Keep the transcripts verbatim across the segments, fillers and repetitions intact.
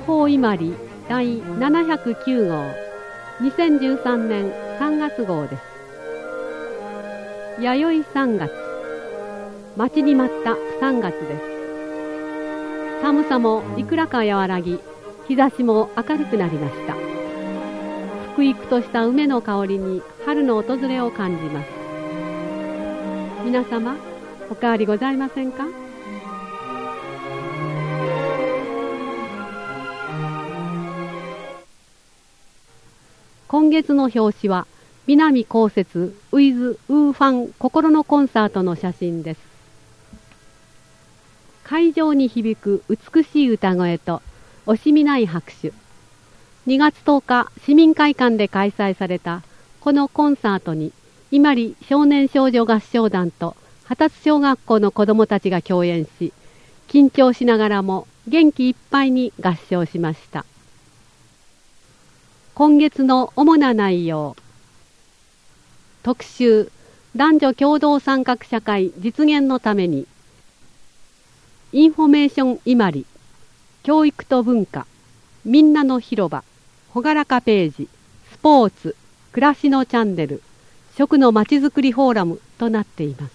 報伊万里第ななひゃくきゅう号にせんじゅうさんねんさんがつ号です。弥生さんがつ、待ちに待ったさんがつです。寒さもいくらか和らぎ、日差しも明るくなりました。ふくいくとした梅の香りに春の訪れを感じます。皆様、お変わりございませんか？今月の表紙は南こうせつウィズ・ウーファン心のコンサートの写真です。会場に響く美しい歌声と惜しみない拍手。にがつとおか市民会館で開催されたこのコンサートに伊万里少年少女合唱団と二十小学校の子どもたちが共演し、緊張しながらも元気いっぱいに合唱しました。今月の主な内容。特集、男女共同参画社会実現のために。インフォメーション伊万里、教育と文化、みんなの広場、ほがらかページ、スポーツ、暮らしのチャンネル、食のまちづくりフォーラムとなっています。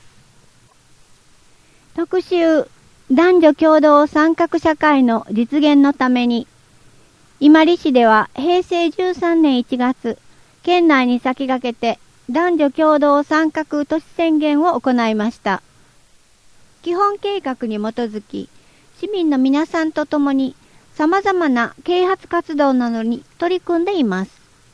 特集、男女共同参画社会の実現のために。伊万里市ではへいせいじゅうさんねんいちがつ、県内に先駆けて男女共同参画都市宣言を行いました。基本計画に基づき、市民の皆さんと共に様々な啓発活動などに取り組んでいます。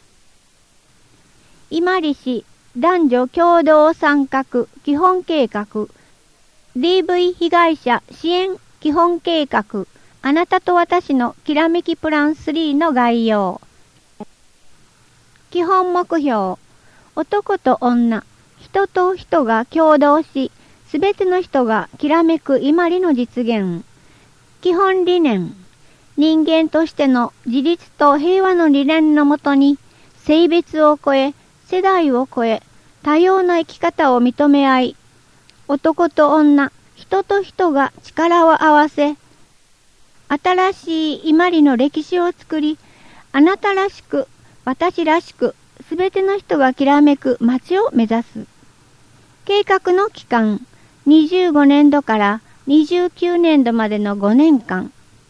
伊万里市男女共同参画基本計画 ディーブイ 被害者支援基本計画あなたと私のきらめきプランスリーの概要。基本目標、男と女、人と人が共同し、すべての人がきらめく伊万里の実現。基本理念、人間としての自立と平和の理念のもとに、性別を超え、世代を超え、多様な生き方を認め合い、男と女、人と人が力を合わせ、新しい伊万里の歴史を作り、あなたらしく、私らしく、すべての人がきらめく街を目指す。計画の期間、にじゅうごねんどからにじゅうきゅうねんどまでのごねんかん。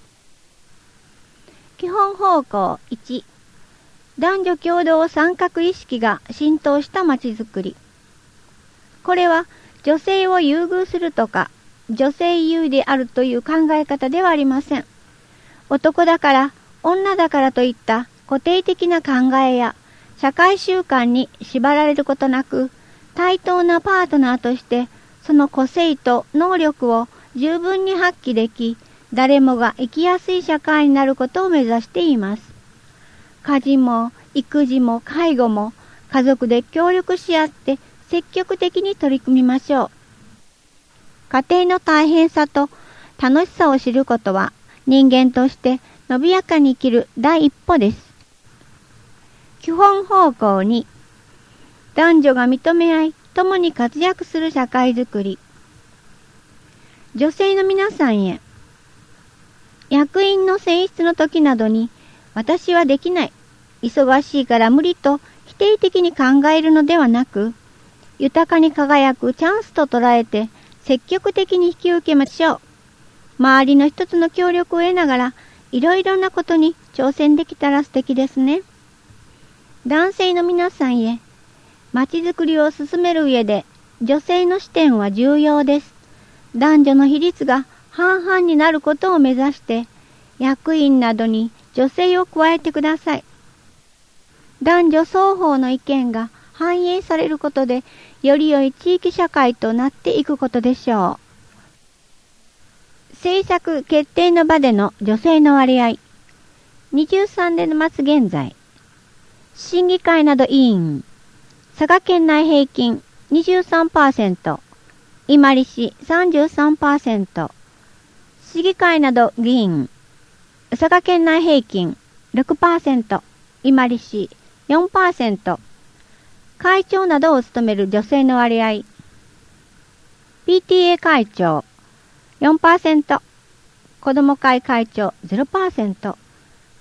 基本方向いち、男女共同参画意識が浸透した街づくり。これは女性を優遇するとか、女性優位であるという考え方ではありません。男だから、女だからといった固定的な考えや社会習慣に縛られることなく、対等なパートナーとしてその個性と能力を十分に発揮でき、誰もが生きやすい社会になることを目指しています。家事も育児も介護も家族で協力し合って積極的に取り組みましょう。家庭の大変さと楽しさを知ることは人間として伸びやかに生きる第一歩です。基本方向に、男女が認め合い、共に活躍する社会づくり。女性の皆さんへ、役員の選出の時などに、私はできない、忙しいから無理と否定的に考えるのではなく、豊かに輝くチャンスと捉えて、積極的に引き受けましょう。周りの一つの協力を得ながら、いろいろなことに挑戦できたら素敵ですね。男性の皆さんへ、まちづくりを進める上で、女性の視点は重要です。男女の比率が半々になることを目指して、役員などに女性を加えてください。男女双方の意見が反映されることで、より良い地域社会となっていくことでしょう。政策決定の場での女性の割合。にじゅうさんねん末現在。審議会など委員。佐賀県内平均 にじゅうさんパーセント。伊万里市 さんじゅうさんパーセント。市議会など議員。佐賀県内平均 ろくパーセント。伊万里市 よんパーセント。会長などを務める女性の割合。ピーティーエー 会長 よんパーセント。子ども会会長 ゼロパーセント。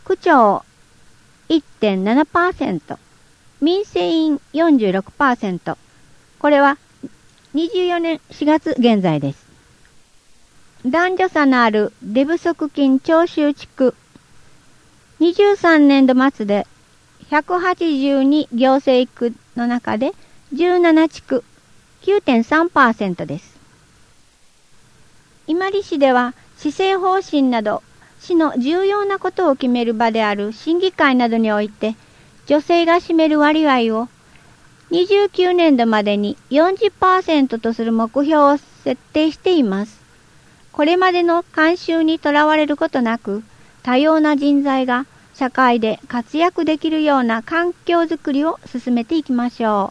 区長 いってんななパーセント、民生委員 よんじゅうろくパーセント。これはにじゅうよねんしがつ現在です。男女差のある出不足金徴収地区。にじゅうさんねんど末でひゃくはちじゅうに行政区の中でじゅうなな地区 きゅうてんさんパーセント です。伊万里市では施政方針など市の重要なことを決める場である審議会などにおいて女性が占める割合をにじゅうきゅうねんどまでに よんじゅっパーセント とする目標を設定しています。これまでの慣習にとらわれることなく、多様な人材が社会で活躍できるような環境づくりを進めていきましょ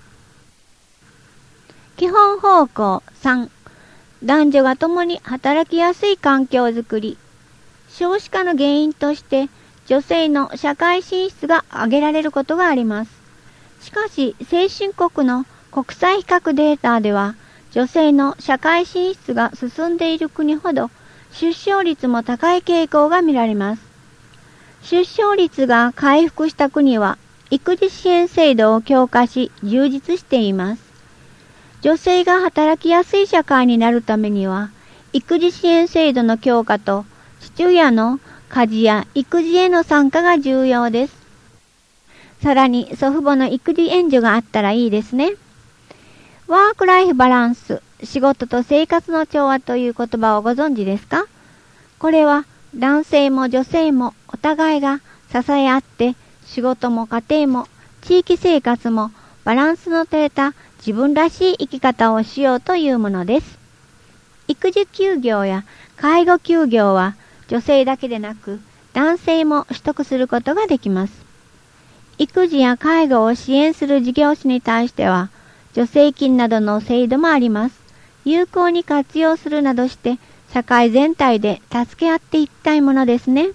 う。基本方向さん、男女が共に働きやすい環境づくり。少子化の原因として女性の社会進出が挙げられることがあります。しかし、先進国の国際比較データでは、女性の社会進出が進んでいる国ほど、出生率も高い傾向が見られます。出生率が回復した国は、育児支援制度を強化し、充実しています。女性が働きやすい社会になるためには、育児支援制度の強化と、父親の家事や育児への参加が重要です。さらに祖父母の育児援助があったらいいですね。ワークライフバランス、仕事と生活の調和という言葉をご存知ですか？これは男性も女性もお互いが支え合って仕事も家庭も地域生活もバランスの取れた自分らしい生き方をしようというものです。育児休業や介護休業は女性だけでなく男性も取得することができます。育児や介護を支援する事業者に対しては、助成金などの制度もあります。有効に活用するなどして、社会全体で助け合っていきたいものですね。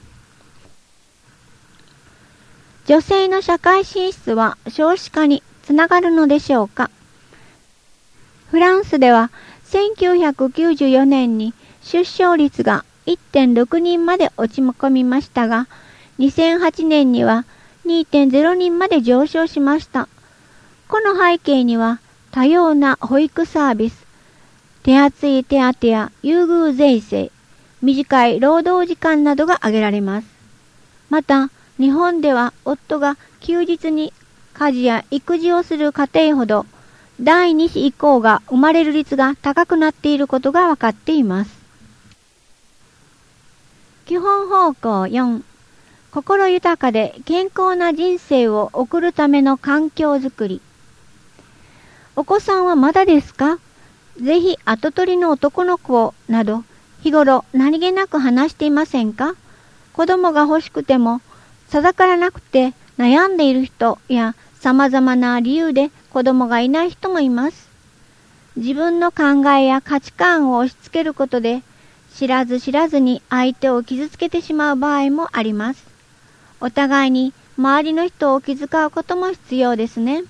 女性の社会進出は少子化につながるのでしょうか。フランスでは、せんきゅうひゃくきゅうじゅうよねんに出生率が いってんろくにんまで落ち込みましたが、にせんはちねんにはにてんゼロにんまで上昇しました。この背景には多様な保育サービス、手厚い手当や優遇税制、短い労働時間などが挙げられます。また、日本では夫が休日に家事や育児をする家庭ほど第二子以降が生まれる率が高くなっていることが分かっています。基本方向よん、心豊かで健康な人生を送るための環境づくり。お子さんはまだですか？ぜひ跡取りの男の子をなど日頃何気なく話していませんか？子供が欲しくても授からなくて悩んでいる人や様々な理由で子供がいない人もいます。自分の考えや価値観を押し付けることで知らず知らずに相手を傷つけてしまう場合もあります。お互いに周りの人を気遣うことも必要ですね。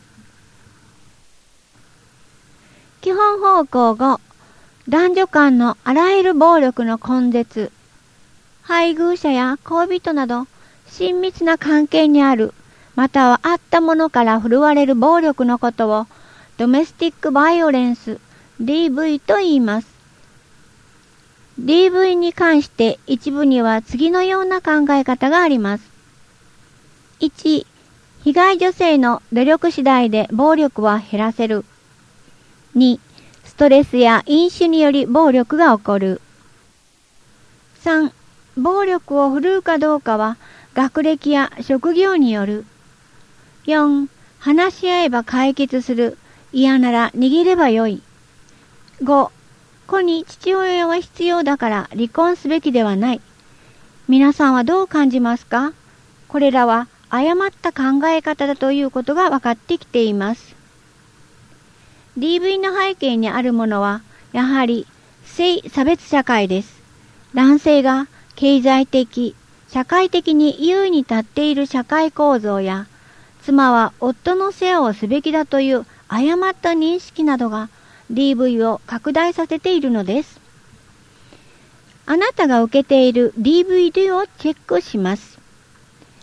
基本方向ご、男女間のあらゆる暴力の根絶。配偶者や恋人など親密な関係にある、またはあったものから振るわれる暴力のことをドメスティックバイオレンス ディーブイ と言います。ディーブイ に関して一部には次のような考え方があります。いち、被害女性の努力次第で暴力は減らせる。に、ストレスや飲酒により暴力が起こる。さん、暴力を振るうかどうかは学歴や職業による。よん、話し合えば解決する。嫌なら逃げればよい。ご、子に父親は必要だから離婚すべきではない。皆さんはどう感じますか？これらは誤った考え方だということが分かってきています。ディーブイ の背景にあるものは、やはり性差別社会です。男性が経済的、社会的に優位に立っている社会構造や、妻は夫の世話をすべきだという誤った認識などが ディーブイ を拡大させているのです。あなたが受けている ディーブイディー をチェックします。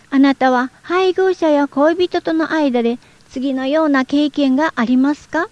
あなたは配偶者や恋人との間で次のような経験がありますか？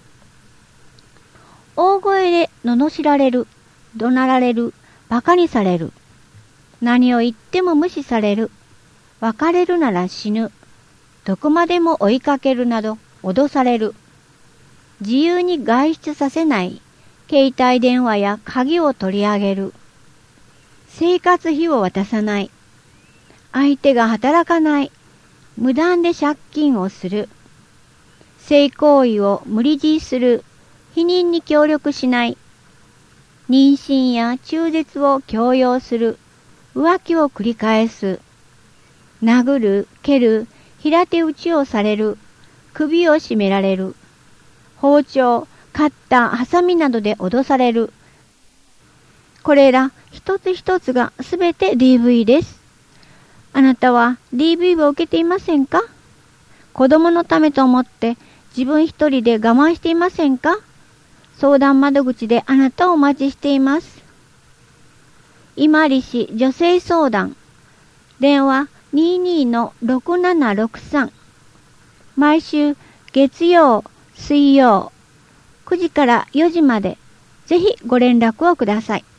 大声で罵られる、怒鳴られる、馬鹿にされる。何を言っても無視される。別れるなら死ぬ。どこまでも追いかけるなど脅される。自由に外出させない。携帯電話や鍵を取り上げる。生活費を渡さない。相手が働かない。無断で借金をする。性行為を無理強いする。避妊に協力しない。妊娠や中絶を強要する。浮気を繰り返す。殴る、蹴る、平手打ちをされる。首を絞められる。包丁、カッター、ハサミなどで脅される。これら一つ一つがすべて ディーブイ です。あなたは ディーブイ を受けていませんか？子供のためと思って自分一人で我慢していませんか？相談窓口であなたをお待ちしています。今里市女性相談。電話 にじゅうに のろくななろくさん。毎週月曜、水曜、くじからよじまで、ぜひご連絡をください。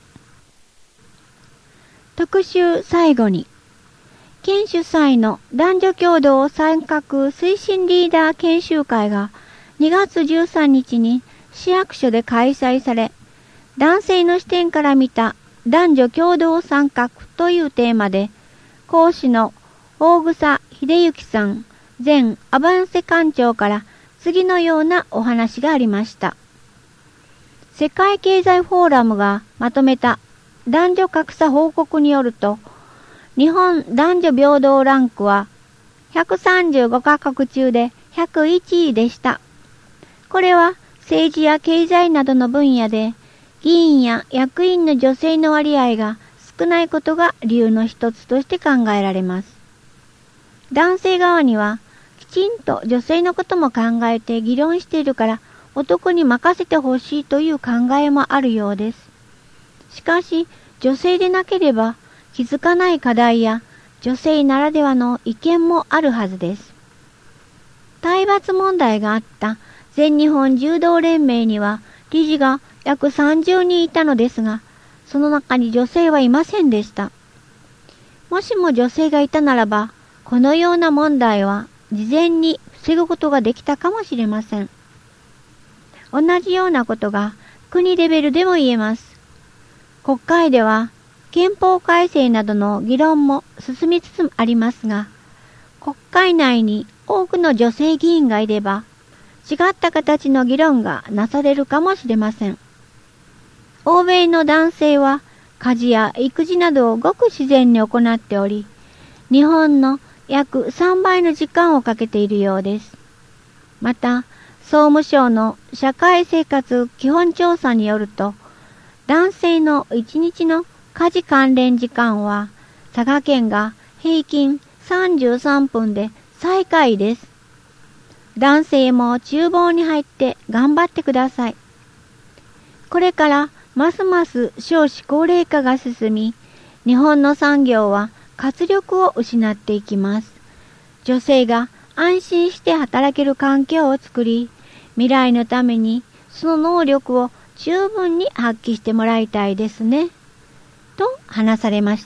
特集最後に、県主催の男女共同参画推進リーダー研修会がにがつじゅうさんにちに市役所で開催され、男性の視点から見た男女共同参画というテーマで、講師の大草秀幸さん前アバンセ館長から次のようなお話がありました。世界経済フォーラムがまとめた男女格差報告によると、日本男女平等ランクはひゃくさんじゅうごかこく中でひゃくいちいでした。これは政治や経済などの分野で議員や役員の女性の割合が少ないことが理由の一つとして考えられます。男性側にはきちんと女性のことも考えて議論しているから男に任せてほしいという考えもあるようです。しかし女性でなければ気づかない課題や女性ならではの意見もあるはずです。体罰問題があった全日本柔道連盟には理事が約さんじゅうにんいたのですが、その中に女性はいませんでした。もしも女性がいたならば、このような問題は事前に防ぐことができたかもしれません。同じようなことが国レベルでも言えます。国会では憲法改正などの議論も進みつつありますが、国会内に多くの女性議員がいれば、違った形の議論がなされるかもしれません。欧米の男性は家事や育児などをごく自然に行っており、日本の約さんばいの時間をかけているようです。また、総務省の社会生活基本調査によると、男性のいちにちの家事関連時間は佐賀県が平均さんじゅうさんぷんで最下位です。男性も厨房に入って頑張ってください。これからますます少子高齢化が進み、日本の産業は活力を失っていきます。女性が安心して働ける環境を作り、未来のためにその能力を十分に発揮してもらいたいですね。と話されました。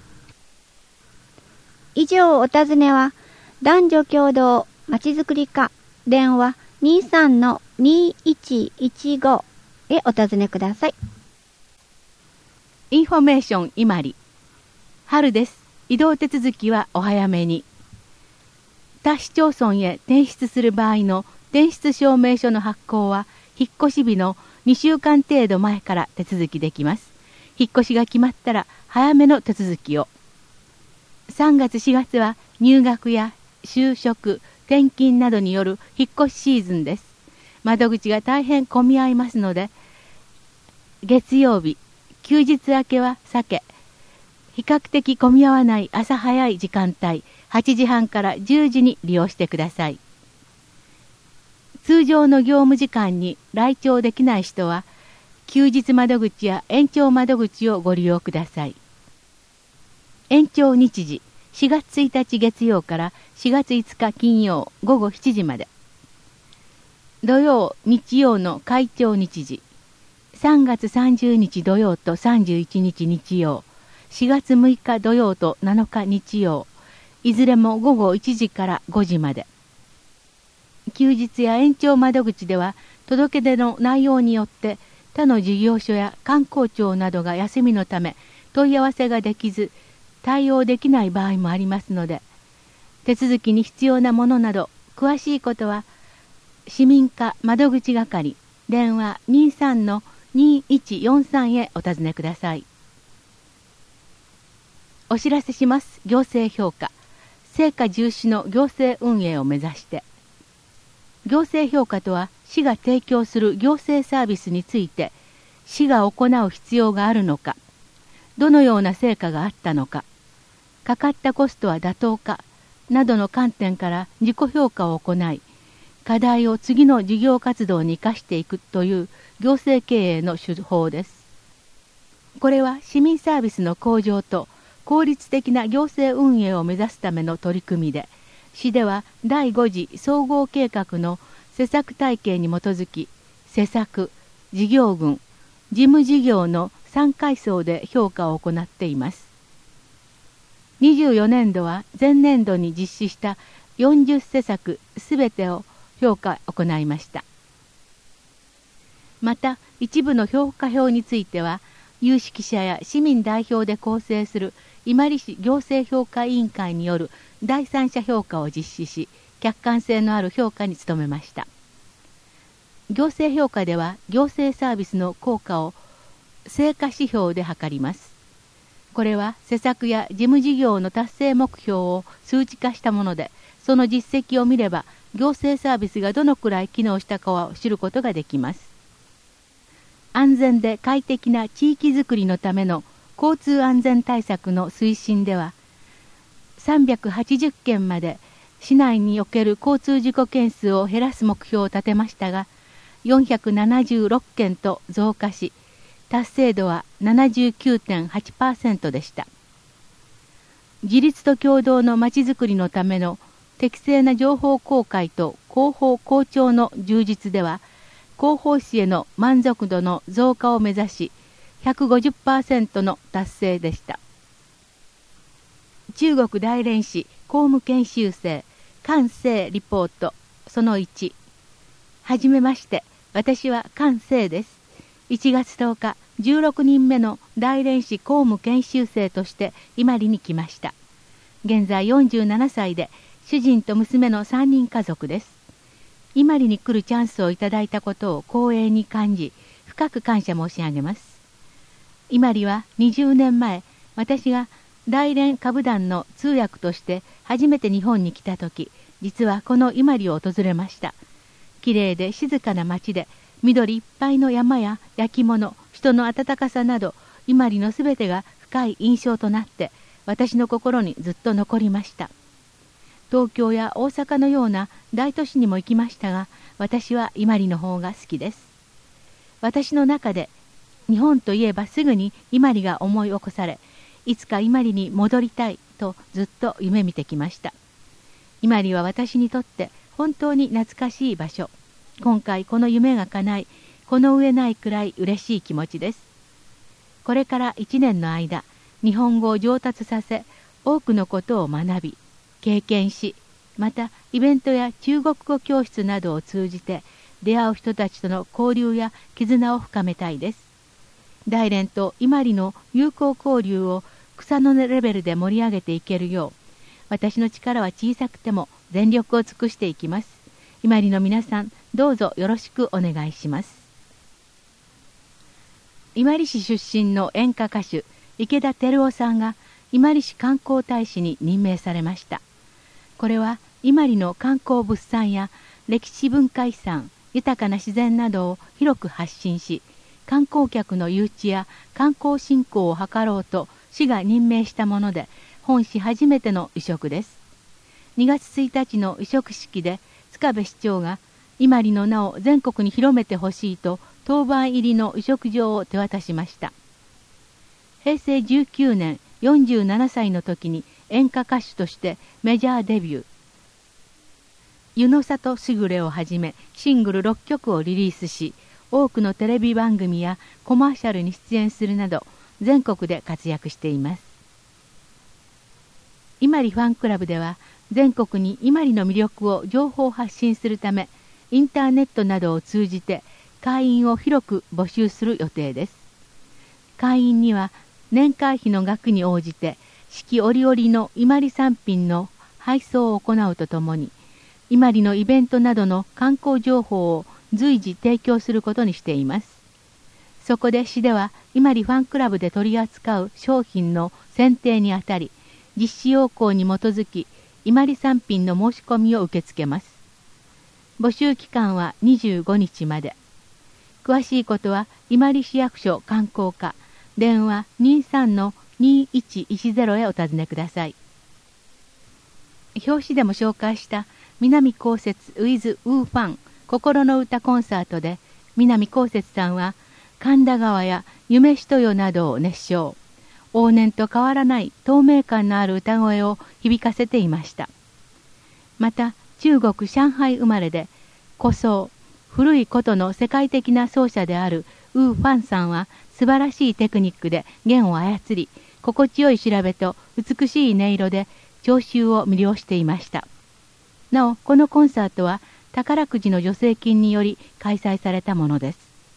以上お尋ねは、男女共同まちづくり課電話 にさんのにいちいちご へお尋ねください。 インフォメーションいまり。春です。移動手続きはお早めに。他市町村へ転出する場合の転出証明書の発行は、引っ越し日のにしゅうかん程度前から手続きできます。引っ越しが決まったら早めの手続きを。さんがつしがつは入学や就職、転勤などによる引っ越しシーズンです。窓口が大変混み合いますので、月曜日、休日明けは避け、比較的混み合わない朝早い時間帯、はちじはんからじゅうじに利用してください。通常の業務時間に来庁できない人は、休日窓口や延長窓口をご利用ください。延長日時、 しがつついたち月曜からしがついつか金曜午後しちじまで。土曜、日曜の開帳日時。さんがつさんじゅうにち土曜とさんじゅういちにち日曜。しがつむいか土曜となのか日曜。いずれも午後いちじからごじまで。休日や延長窓口では届け出の内容によって他の事業所や観光庁などが休みのため問い合わせができず対応できない場合もありますので、手続きに必要なものなど詳しいことは市民課窓口係電話 にじゅうさんのにいちよんさん へお尋ねください。お知らせします。行政評価成果重視の行政運営を目指して。行政評価とは市が提供する行政サービスについて市が行う必要があるのか、どのような成果があったのか、かかったコストは妥当かなどの観点から自己評価を行い、課題を次の事業活動に生かしていくという行政経営の手法です。これは市民サービスの向上と効率的な行政運営を目指すための取り組みで、市ではだいご次総合計画の施策体系に基づき、施策、事業群、事務事業のさんかい層で評価を行っています。にじゅうよねんどは前年度に実施したよんじゅっ施策すべてを評価行いました。また一部の評価表については、有識者や市民代表で構成する伊万里市行政評価委員会による第三者評価を実施し、客観性のある評価に努めました。行政評価では行政サービスの効果を成果指標で測ります。これは施策や事務事業の達成目標を数値化したもので、その実績を見れば行政サービスがどのくらい機能したかを知ることができます。安全で快適な地域づくりのための交通安全対策の推進では、さんびゃくはちじゅっけんまで市内における交通事故件数を減らす目標を立てましたが、よんひゃくななじゅうろっけんと増加し、達成度は ななじゅうきゅうてんはちパーセント でした。自立と協働のまちづくりのための適正な情報公開と広報広聴の充実では、広報誌への満足度の増加を目指し、ひゃくごじゅっパーセント の達成でした。中国大連市公務研修生関西リポートそのいち。はじめまして、私は関西です。いちがつとおか、じゅうろくにんめの大連市公務研修生として伊万里に来ました。現在よんじゅうななさいで、主人と娘のさんにん家族です。伊万里に来るチャンスをいただいたことを光栄に感じ、深く感謝申し上げます。伊万里はにじゅうねんまえ、私が大連歌舞団の通訳として初めて日本に来た時、実はこの伊万里を訪れました。きれいで静かな町で、緑いっぱいの山や焼き物、人の温かさなど、伊万里のすべてが深い印象となって、私の心にずっと残りました。東京や大阪のような大都市にも行きましたが、私は伊万里の方が好きです。私の中で日本といえばすぐに伊万里が思い起こされ、いつか伊万里に戻りたいとずっと夢見てきました。伊万里は私にとって本当に懐かしい場所。今回この夢が叶い、この上ないくらい嬉しい気持ちです。これからいちねんの間、日本語を上達させ、多くのことを学び、経験し、またイベントや中国語教室などを通じて出会う人たちとの交流や絆を深めたいです。大連と伊万里の友好交流を草の根レベルで盛り上げていけるよう、私の力は小さくても全力を尽くしていきます。伊万里の皆さん、どうぞよろしくお願いします。伊万里市出身の演歌歌手池田照夫さんが伊万里市観光大使に任命されました。これは伊万里の観光物産や歴史文化遺産、豊かな自然などを広く発信し、観光客の誘致や観光振興を図ろうと市が任命したもので、本市初めての委嘱です。にがつついたちの委嘱式で塚部市長が伊万里の名を全国に広めてほしいと当番入りの委嘱状を手渡しました。へいせいじゅうきゅうねんよんじゅうななさいの時に演歌歌手としてメジャーデビュー。湯の里しぐれをはじめシングルろっきょくをリリースし、多くのテレビ番組やコマーシャルに出演するなど全国で活躍しています。伊万里ファンクラブでは全国に伊万里の魅力を情報発信するため、インターネットなどを通じて会員を広く募集する予定です。会員には年会費の額に応じて四季折々の伊万里産品の配送を行うとともに、伊万里のイベントなどの観光情報を随時提供することにしています。そこで市では伊万里ファンクラブで取り扱う商品の選定にあたり、実施要項に基づき伊万里産品の申し込みを受け付けます。募集期間はにじゅうごにちまで。詳しいことは伊万里市役所観光課、電話 にじゅうさんのにいちいちゼロ へお尋ねください。表紙でも紹介した南こうせつ with ウーファン心の歌コンサートで、南こうせつさんは神田川や夢しとよなどを熱唱。往年と変わらない透明感のある歌声を響かせていました。また中国上海生まれで古奏、古い琴の世界的な奏者であるウーファンさんは素晴らしいテクニックで弦を操り、心地よい調べと美しい音色で聴衆を魅了していました。なおこのコンサートは宝くじの助成金により開催されたものです。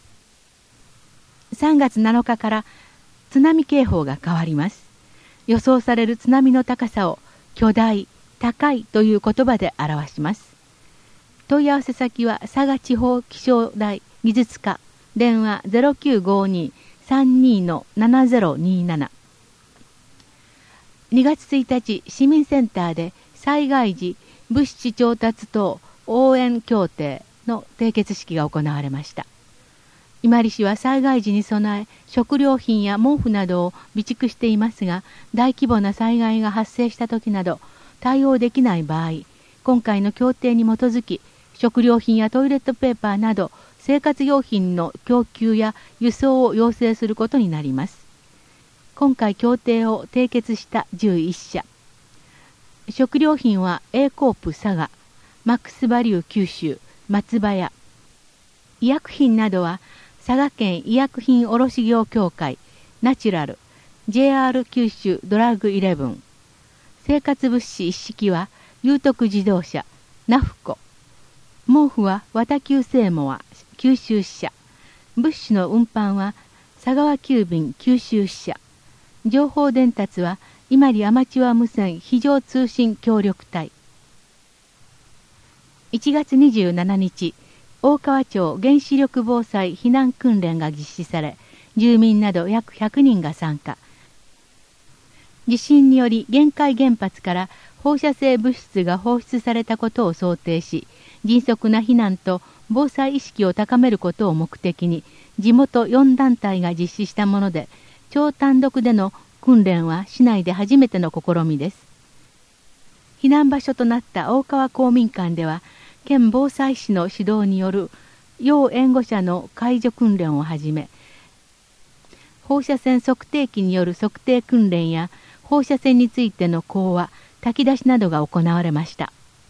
さんがつなのかから津波警報が変わります。予想される津波の高さを巨大、高いという言葉で表します。問い合わせ先は佐賀地方気象台技術課、電話 ゼロきゅうごに さんに の ななゼロになな。にがつついたち、市民センターで災害時物資調達等応援協定の締結式が行われました。伊万里市は災害時に備え、食料品や毛布などを備蓄していますが、大規模な災害が発生した時など対応できない場合、今回の協定に基づき、食料品やトイレットペーパーなど生活用品の供給や輸送を要請することになります。今回協定を締結したじゅういっしゃ。食料品は A コープ佐賀、マックスバリュー九州、松葉屋。医薬品などは佐賀県医薬品卸業協会、ナチュラル、ジェイアール 九州ドラッグイレブン。生活物資一式は裕徳自動車、ナフコ。毛布は綿久製モア、九州支社。物資の運搬は佐川急便九州支社。情報伝達は伊万里アマチュア無線非常通信協力隊。いちがつにじゅうしちにち、大川町原子力防災避難訓練が実施され、住民など約ひゃくにんが参加。地震により玄海原発から放射性物質が放出されたことを想定し、迅速な避難と防災意識を高めることを目的に、地元よんだんたいが実施したもので、町単独での訓練は市内で初めての試みです。避難場所となった大川公民館では、県防災士の指導による要援護者の介助訓練をはじめ、放射線測定器による測定訓練や放射線についての講話、炊き出しなどが行われました。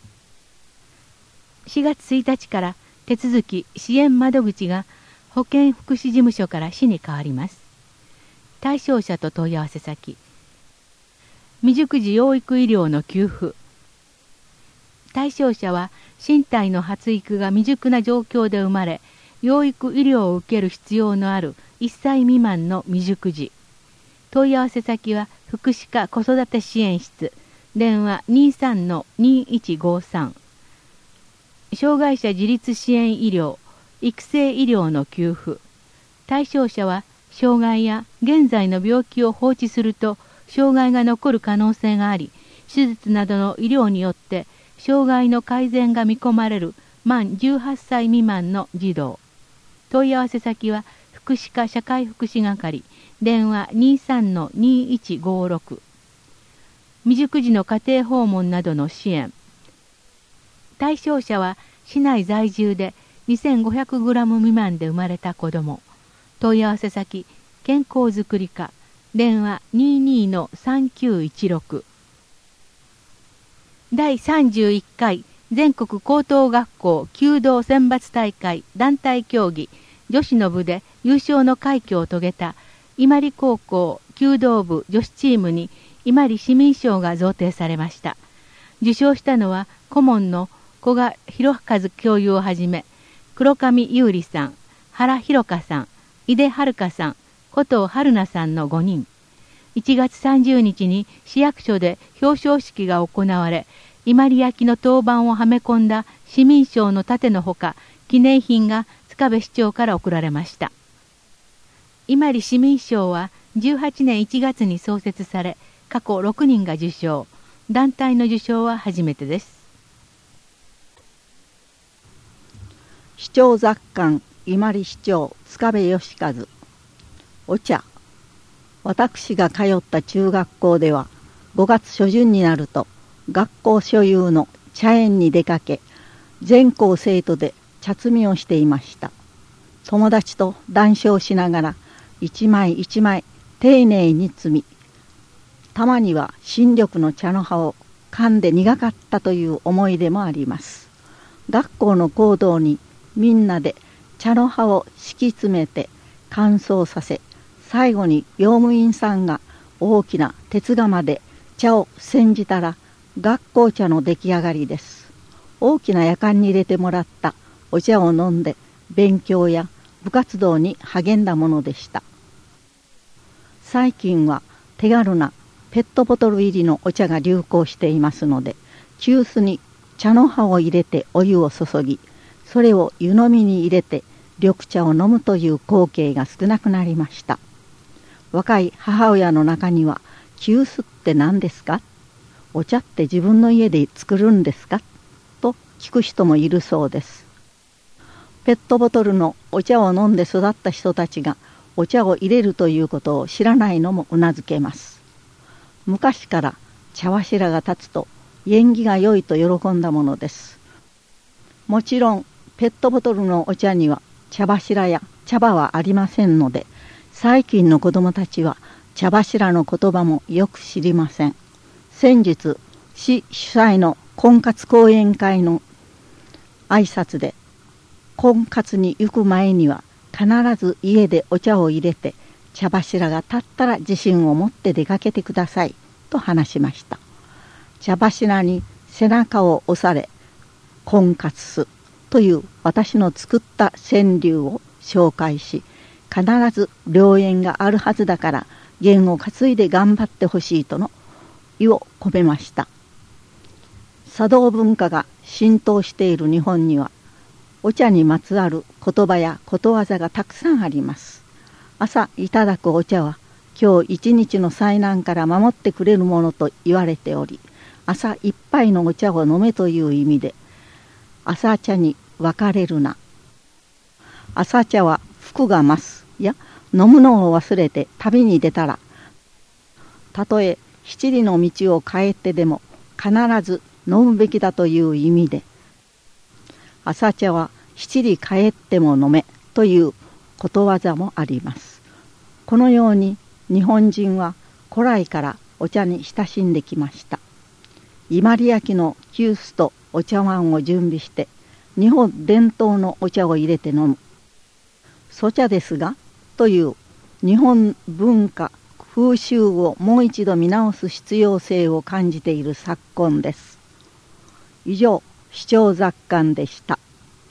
しがつついたちから手続き支援窓口が保健福祉事務所から市に変わります。対象者と問い合わせ先、未熟児養育医療の給付。対象者は身体の発育が未熟な状況で生まれ、養育医療を受ける必要のあるいっさい未満の未熟児。問い合わせ先は福祉課子育て支援室、電話 にじゅうさんのにいちごさん。障害者自立支援医療、育成医療の給付。対象者は障害や現在の病気を放置すると障害が残る可能性があり、手術などの医療によって障害の改善が見込まれる満じゅうはっさい未満の児童。問い合わせ先は福祉課社会福祉係、電話 にじゅうさんのにいちごろく。未熟児の家庭訪問などの支援。対象者は市内在住でにせんごひゃくグラム未満で生まれた子ども。問い合わせ先、健康づくり課、電話 にじゅうにのさんきゅういちろく。 だいさんじゅういっかい全国高等学校弓道選抜大会団体競技女子の部で優勝の快挙を遂げた伊万里高校弓道部女子チームに伊万里市民賞が贈呈されました。受賞したのは顧問の古賀博和教諭をはじめ黒上優里さん、原弘香さん、井出遥さん、古藤春菜さんのごにん。いちがつさんじゅうにちに市役所で表彰式が行われ、伊万里焼の当番をはめ込んだ市民賞の盾のほか、記念品が塚部市長から贈られました。伊万里市民賞はじゅうはちねんいちがつに創設され、過去ろくにんが受賞。団体の受賞は初めてです。 市長雑感伊万里市長塚部義和。お茶。私が通った中学校ではごがつしょじゅんになると学校所有の茶園に出かけ、全校生徒で茶摘みをしていました。友達と談笑しながら一枚一枚丁寧に摘み、たまには新緑の茶の葉を噛んで苦かったという思い出もあります。学校の講堂にみんなで茶の葉を敷き詰めて乾燥させ、最後に用務員さんが大きな鉄釜で茶を煎じたら学校茶の出来上がりです。大きなやかんに入れてもらったお茶を飲んで勉強や部活動に励んだものでした。最近は手軽なペットボトル入りのお茶が流行していますので、急須に茶の葉を入れてお湯を注ぎ、それを湯飲みに入れて緑茶を飲むという光景が少なくなりました。若い母親の中には、急須って何ですか？お茶って自分の家で作るんですか？と聞く人もいるそうです。ペットボトルのお茶を飲んで育った人たちがお茶を入れるということを知らないのもうなずけます。昔から茶柱が立つと縁起が良いと喜んだものです。もちろんペットボトルのお茶には茶柱や茶葉はありませんので、最近の子どもたちは茶柱の言葉もよく知りません。先日市主催の婚活講演会の挨拶で、婚活に行く前には必ず家でお茶を入れて、茶柱が立ったら自信を持って出かけてくださいと話しました。茶柱に背中を押され婚活すという私の作った川柳を紹介し、必ず良縁があるはずだから弦を担いで頑張ってほしいとの意を込めました。茶道文化が浸透している日本には、お茶にまつわる言葉やことわざがたくさんあります。朝いただくお茶は今日一日の災難から守ってくれるものと言われており、朝一杯のお茶を飲めという意味で、朝茶に別れるな、朝茶は福が増すや、飲むのを忘れて旅に出たら、たとえ七里の道を帰ってでも必ず飲むべきだという意味で、朝茶は七里帰っても飲めということわざもあります。このように日本人は古来からお茶に親しんできました。伊万里焼の急須とお茶碗を準備して、日本伝統のお茶を入れて飲む。粗茶ですがという日本文化風習をもう一度見直す必要性を感じている昨今です。以上、市長雑感でした。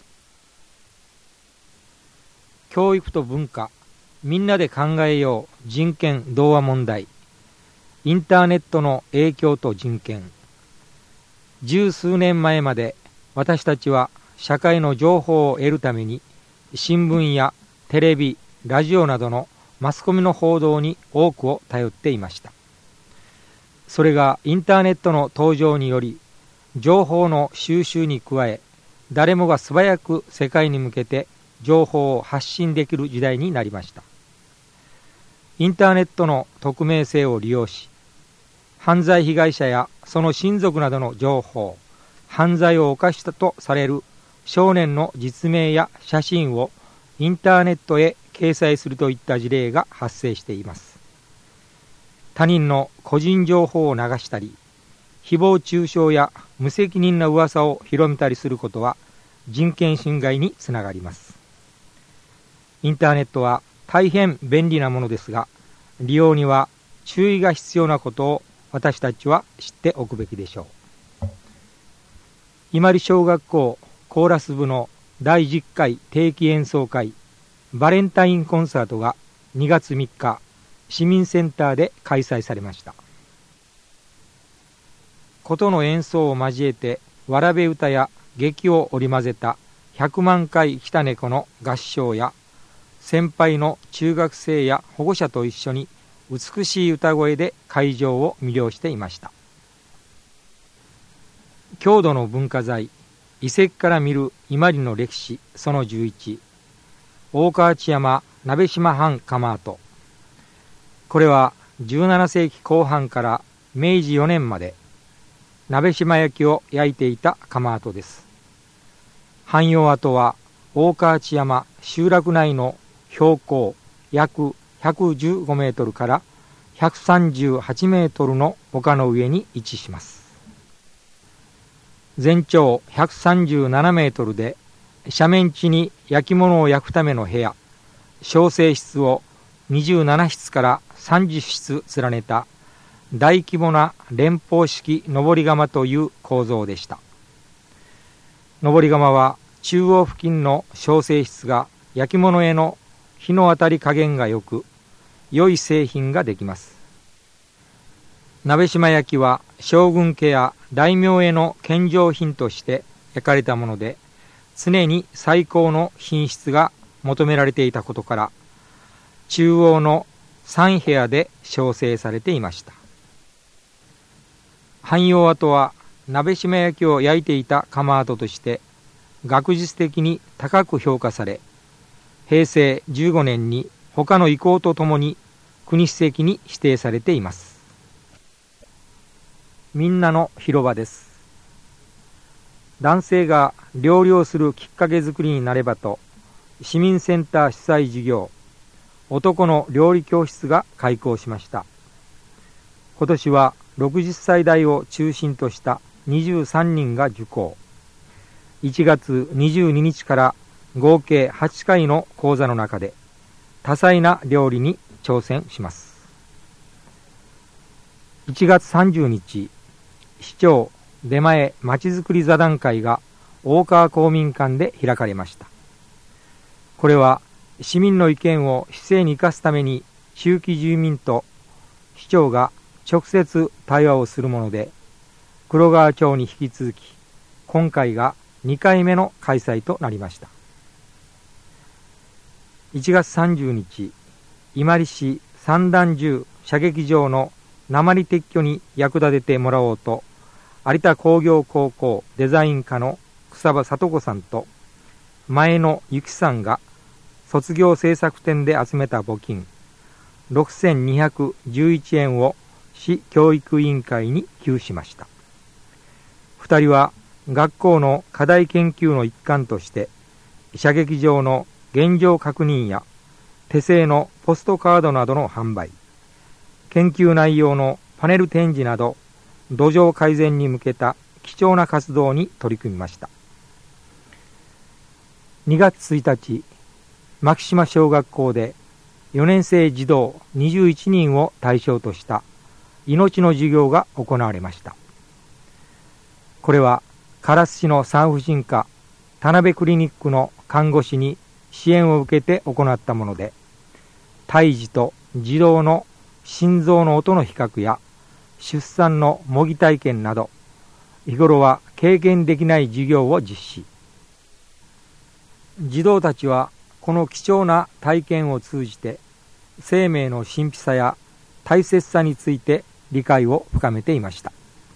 教育と文化、みんなで考えよう人権童話問題、インターネットの影響と人権。十数年前まで私たちは社会の情報を得るために新聞やテレビ、ラジオなどのマスコミの報道に多くを頼っていました。それがインターネットの登場により、情報の収集に加え、誰もが素早く世界に向けて情報を発信できる時代になりました。インターネットの匿名性を利用し、犯罪被害者やその親族などの情報、犯罪を犯したとされる少年の実名や写真をインターネットへ掲載するといった事例が発生しています。他人の個人情報を流したり、 誹謗中傷や無責任な噂を広めたりすることは人権侵害につながります。インターネットは大変便利なものですが、利用には注意が必要なことを私たちは知っておくべきでしょう。伊万里小学校コーラス部のだいじゅっかい定期演奏会バレンタインコンサートがにがつみっか市民センターで開催されました。琴の演奏を交えてわらべ歌や劇を織り交ぜた百万回来た猫の合唱や、先輩の中学生や保護者と一緒に美しい歌声で会場を魅了していました。郷土の文化財、遺跡から見る伊万里の歴史そのじゅういち、大河内山鍋島藩窯跡。これはじゅうななせいきこう半からめいじよねんまで鍋島焼を焼いていた窯跡です。藩窯跡は大河内山集落内の標高約ひゃくじゅうごメートルからひゃくさんじゅうはちメートルの丘の上に位置します。全長ひゃくさんじゅうななメートルで、斜面地に焼き物を焼くための部屋、焼成室をにじゅうななしつからさんじゅっしつ連ねた大規模な連峰式登り窯という構造でした。登り窯は中央付近の焼成室が焼き物への日の当たり加減がよく、良い製品ができます。鍋島焼は将軍家や大名への献上品として焼かれたもので、常に最高の品質が求められていたことから、中央のさんへやで焼成されていました。藩窯跡は鍋島焼を焼いていた窯跡として学術的に高く評価され、へいせいじゅうごねんに他の遺構とともに国史跡に指定されています。みんなの広場です。男性が料理をするきっかけ作りになればと、市民センター主催事業、男の料理教室が開校しました。今年はろくじゅっさい代を中心としたにじゅうさんにんが受講。いちがつにじゅうににちから合計はちかいの講座の中で多彩な料理に挑戦します。いちがつさんじゅうにち、市長出前まちづくり座談会が大川公民館で開かれました。これは市民の意見を市政に生かすために地域住民と市長が直接対話をするもので、黒川町に引き続き今回がにかいめの開催となりました。いちがつさんじゅうにち、伊万里市三段銃射撃場の鉛撤去に役立ててもらおうと、有田工業高校デザイン科の草場聡子さんと前野由紀さんが卒業制作展で集めた募金ろくせんにひゃくじゅういちえんを市教育委員会に寄付しました。二人は学校の課題研究の一環として射撃場の現状確認や手製のポストカードなどの販売、研究内容のパネル展示など土壌改善に向けた貴重な活動に取り組みました。にがつついたち、牧島小学校でよねんせい児童にじゅういちにんを対象とした命の授業が行われました。これは唐津市の産婦人科田辺クリニックの看護師に支援を受けて行ったもので、胎児と児童の心臓の音の比較や出産の模擬体験など、日頃は経験できない授業を実施。児童たちはこの貴重な体験を通じて生命の神秘さや大切さについて理解を深めていました。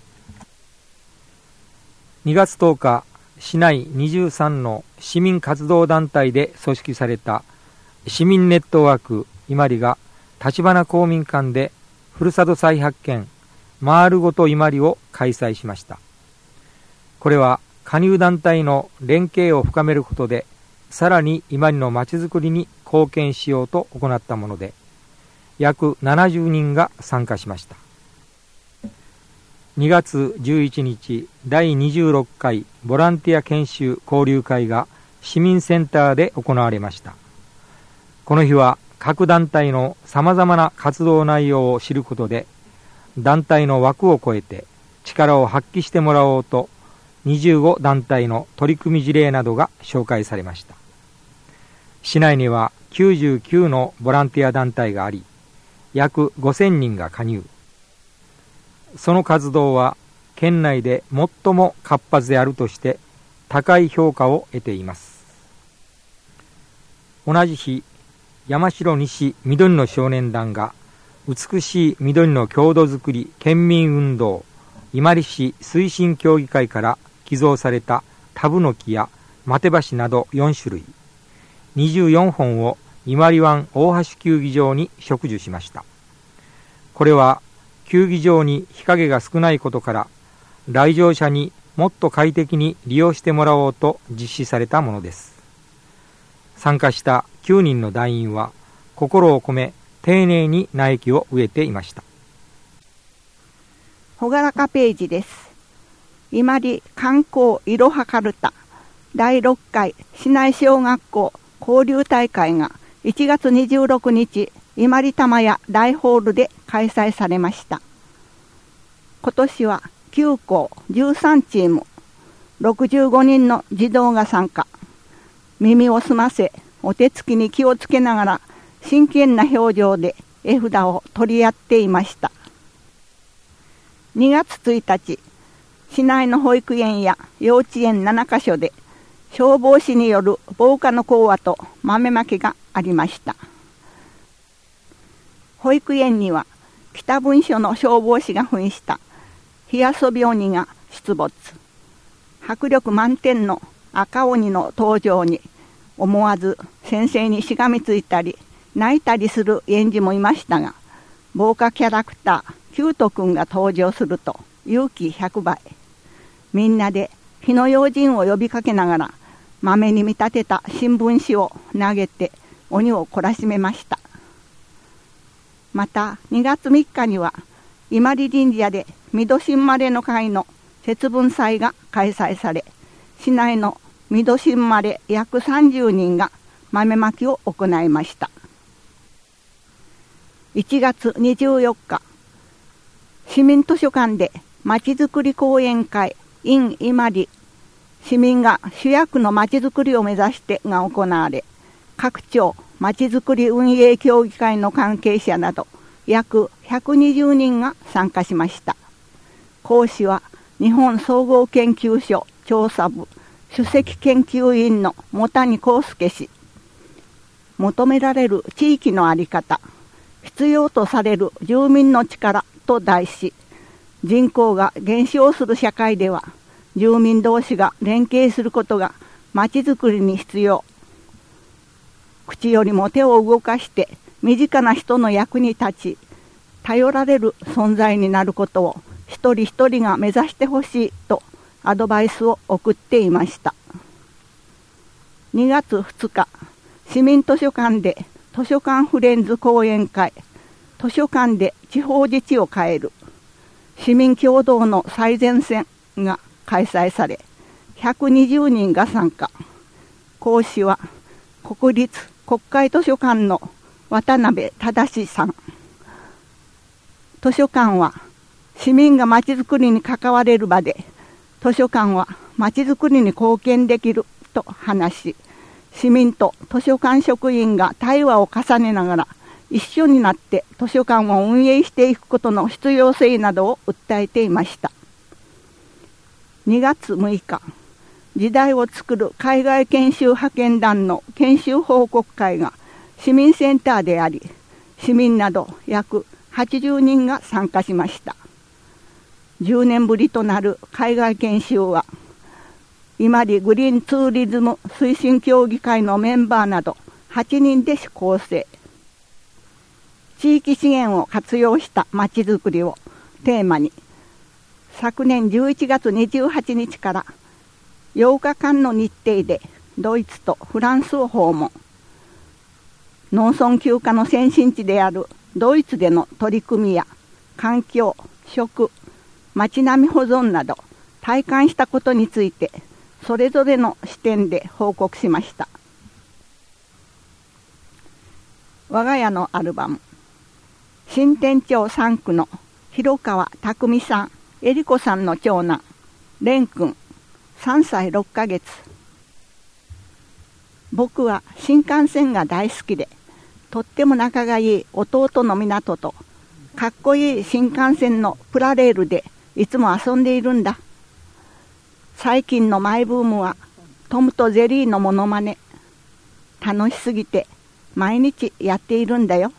にがつとおか、市内にじゅうさんの市民活動団体で組織された市民ネットワーク伊万里が立花公民館でふるさと再発見まるごと伊万里を開催しました。これは加入団体の連携を深めることでさらに伊万里のまちづくりに貢献しようと行ったもので、約ななじゅうにんが参加しました。 にがつじゅういちにちだいにじゅうろっかいボランティア研修交流会が市民センターで行われました。この日は各団体のさまざまな活動内容を知ることで、団体の枠を超えて力を発揮してもらおうと、にじゅうご団体の取り組み事例などが紹介されました。市内にはきゅうじゅうきゅうのボランティア団体があり、約ごせんにんが加入。その活動は県内で最も活発であるとして高い評価を得ています。同じ日、山城西緑の少年団が美しい緑の郷土づくり県民運動伊万里市推進協議会から寄贈されたタブノキやマテバシなどよんしゅるいにじゅうよんほんを伊万里湾大橋球技場に植樹しました。これは球技場に日陰が少ないことから来場者にもっと快適に利用してもらおうと実施されたものです。参加したきゅうにんの団員は心を込め丁寧に苗木を植えていました。 ほがらかページです。伊万里観光いろはかるただいろっかい市内小学校交流大会がいちがつにじゅうろくにち伊万里玉屋大ホールで開催されました。今年はきゅうこうじゅうさんチームろくじゅうごにんの児童が参加。耳を澄ませお手つきに気をつけながら真剣な表情で絵札を取り合っていました。にがつついたち、市内の保育園や幼稚園ななかしょで消防士による防火の講話と豆まきがありました。保育園には北分署の消防士が扮した火遊び鬼が出没。迫力満点の赤鬼の登場に思わず先生にしがみついたり泣いたりする園児もいましたが、防火キャラクターキュートくんが登場すると勇気ひゃくばい。みんなで火の用心を呼びかけながら豆に見立てた新聞紙を投げて鬼を懲らしめました。またにがつみっかには伊万里神社でみどしんまれの会の節分祭が開催され、市内のみどしんまれ約さんじゅうにんが豆まきを行いました。いちがつにじゅうよっか、市民図書館でまちづくり講演会 in 伊万里、市民が主役のまちづくりを目指してが行われ、各町まちづくり運営協議会の関係者など約ひゃくにじゅうにんが参加しました。講師は日本総合研究所調査部首席研究員の茂谷康介氏。求められる地域の在り方、必要とされる住民の力と題し、人口が減少する社会では住民同士が連携することがまちづくりに必要。口よりも手を動かして身近な人の役に立ち、頼られる存在になることを一人一人が目指してほしいとアドバイスを送っていました。にがつふつか、市民図書館で図書館フレンズ講演会、図書館で地方自治を変える市民共同の最前線が開催され、ひゃくにじゅうにんが参加。講師は国立国会図書館の渡辺忠さん。図書館は市民がまちづくりに関われる場で、図書館はまちづくりに貢献できると話し、市民と図書館職員が対話を重ねながら一緒になって図書館を運営していくことの必要性などを訴えていました。にがつむいか、時代を作る海外研修派遣団の研修報告会が市民センターであり、市民など約はちじゅうにんが参加しました。じゅうねんぶりとなる海外研修は、伊万里グリーンツーリズム推進協議会のメンバーなどはちにんで構成。地域資源を活用したまちづくりをテーマに、昨年じゅういちがつにじゅうはちにちからようかかんの日程でドイツとフランスを訪問。農村休暇の先進地であるドイツでの取り組みや環境、食、 町並み保存など体感したことについてそれぞれの視点で報告しました。我が家のアルバム、新店町さん区の広川匠さん、えりこさんの長男蓮くん、さんさいろっかげつ。僕は新幹線が大好きで、とっても仲がいい弟の湊とかっこいい新幹線のプラレールでいつも遊んでいるんだ。最近のマイブームはトムとジェリーのモノマネ。楽しすぎて毎日やっているんだよ。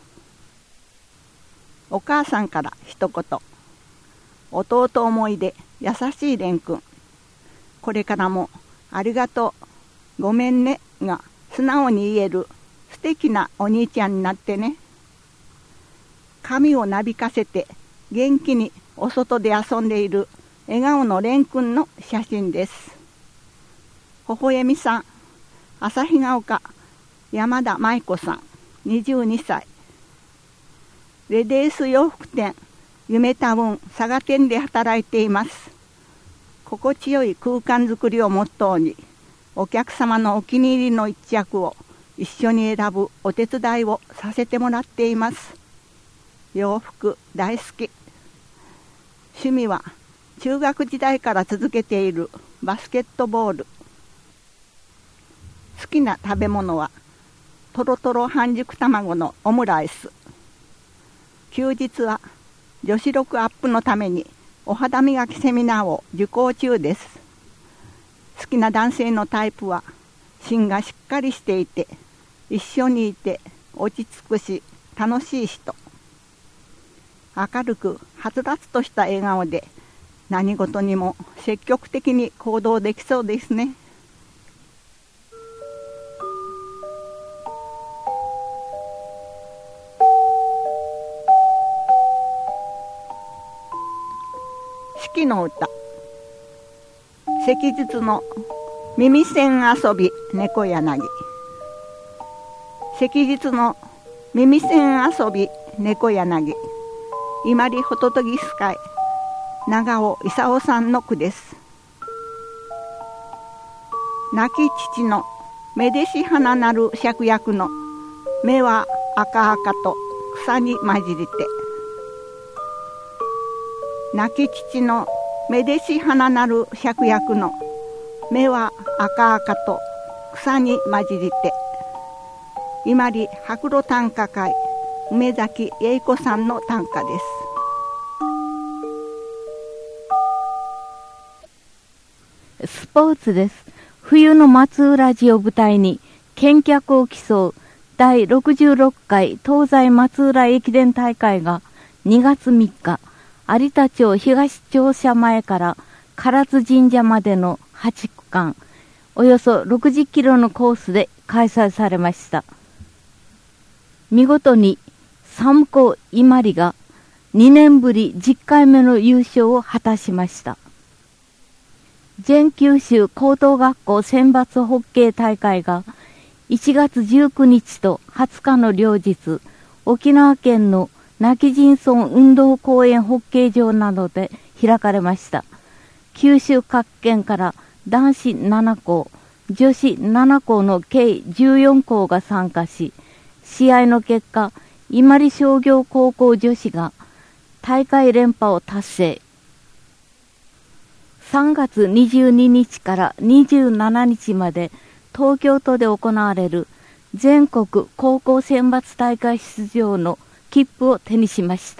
お母さんから一言。弟思い出優しい蓮くん。これからもありがとう、ごめんねが素直に言える素敵なお兄ちゃんになってね。髪をなびかせて元気にお外で遊んでいる笑顔の蓮くんの写真です。ほほえみさん、旭ヶ丘山田舞子さん、にじゅうにさい。レディース洋服店夢タウン佐賀店で働いています。心地よい空間づくりをモットーに、お客様のお気に入りの一着を一緒に選ぶお手伝いをさせてもらっています。洋服大好き。趣味は中学時代から続けているバスケットボール。好きな食べ物はとろとろ半熟卵のオムライス。休日は女子力アップのためにお肌磨きセミナーを受講中です。好きな男性のタイプは芯がしっかりしていて、一緒にいて落ち着くし楽しい人。明るくはつらつとした笑顔で何事にも積極的に行動できそうですね。四季の歌。石術の耳栓遊び猫柳。石術の耳栓遊び猫柳。伊万里ホトトギス会長尾勲さんの句です。亡き父のめでし花なる芍薬の目は赤々と草に混じりて。亡き父のめでし花なる芍薬の目は赤々と草に混じりて。伊万里白露短歌会梅崎英子さんの短歌です。 スポーツです。冬の松浦寺を舞台に見客を競うだいろくじゅうろっかい東西松浦駅伝大会がにがつみっか、有田町東庁舎前から唐津神社までのはちくかん、およそろくじゅっキロのコースで開催されました。見事に三高伊万里がにねんぶりじゅっかいめの優勝を果たしました。全九州高等学校選抜ホッケー大会がいちがつじゅうくにちとはつかの両日、沖縄県の今帰仁村運動公園ホッケー場などで開かれました。九州各県から男子ななこう、女子ななこうの計じゅうよんこうが参加し、試合の結果、伊万里商業高校女子が大会連覇を達成。さんがつにじゅうににちからにじゅうしちにちまで東京都で行われる全国高校選抜大会出場の切符を手にしました。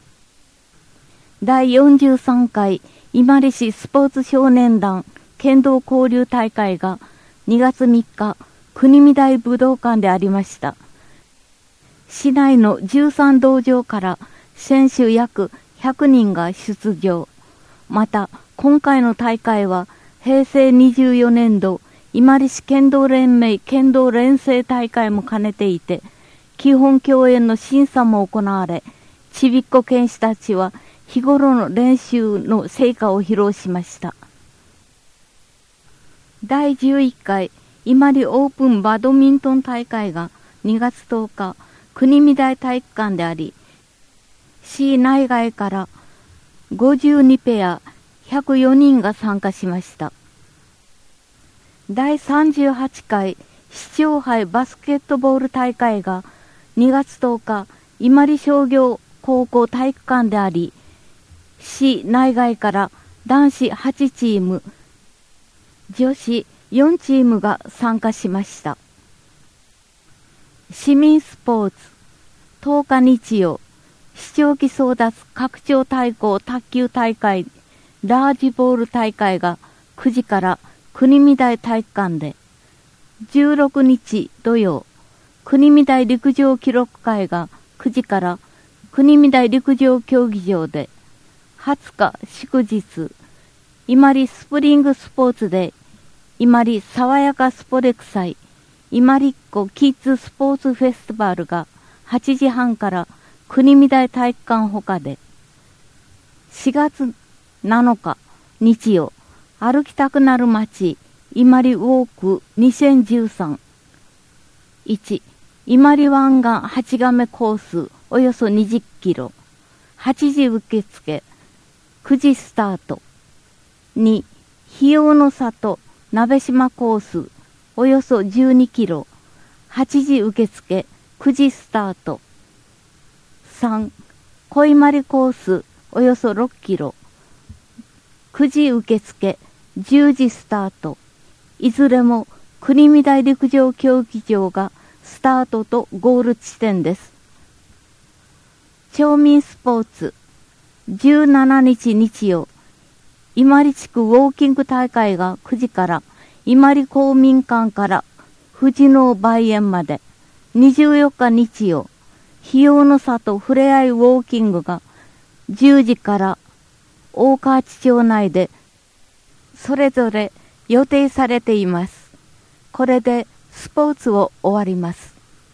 だいよんじゅうさんかい伊万里市スポーツ少年団剣道交流大会がにがつみっか、国見台武道館でありました。市内のじゅうさんどうじょうから選手約ひゃくにんが出場。また、今回の大会はへいせいにじゅうよねんど伊万里市剣道連盟剣道連成大会も兼ねていて、基本競演の審査も行われ、ちびっこ剣士たちは日頃の練習の成果を披露しました。だいじゅういっかい伊万里オープンバドミントン大会がにがつとおか、国見台体育館であり、市内外からごじゅうにペアひゃくよにんが参加しました。だいさんじゅうはちかい市長杯バスケットボール大会がにがつとおか伊万里商業高校体育館であり、市内外から男子はちチーム、女子よんチームが参加しました。市民スポーツとおか日曜、市長旗争奪拡張対抗卓球大会ラージボール大会がくじから国見台体育館で、じゅうろくにち土曜、国見台陸上記録会がくじから国見台陸上競技場で、はつか祝日、伊万里スプリングスポーツで、伊万里爽やかスポレク祭、伊万里っ子キッズスポーツフェスティバルがはちじはんから国見台体育館ほかで、しがつなのか日曜、歩きたくなる街伊万里ウォークにせんじゅうさん。いち、伊万里湾岸八亀コースおよそにじゅっキロ、はちじ受付、くじスタート。に、費用の里鍋島コースおよそじゅうにキロ、はちじ受付、くじスタート。さん、小伊万里コースおよそろっキロ、くじ受付、じゅうじスタート。いずれも国見台陸上競技場がスタートとゴール地点です。町民スポーツじゅうしちにち日曜、伊万里地区ウォーキング大会がくじから伊万里公民館から藤野梅園まで、にじゅうよっか日曜、費用の里ふれあいウォーキングがじゅうじから大河内町内でそれぞれ予定されています。これでスポーツを終わります。